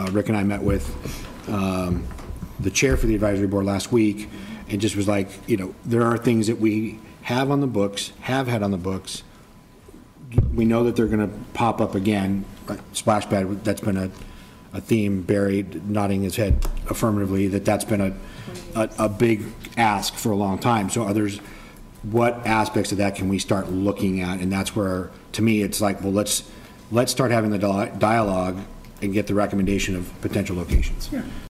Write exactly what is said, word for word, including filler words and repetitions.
uh, Rick and I met with um, the chair for the advisory board last week, and just was like, you know, there are things that we have on the books, have had on the books. We know that they're going to pop up again. Like splash pad, that's been a, a theme. Barry nodding his head affirmatively that that's been a, a, a big ask for a long time. So others, what aspects of that can we start looking at? And that's where, to me, it's like, well, let's let's start having the dialogue and get the recommendation of potential locations. Yeah.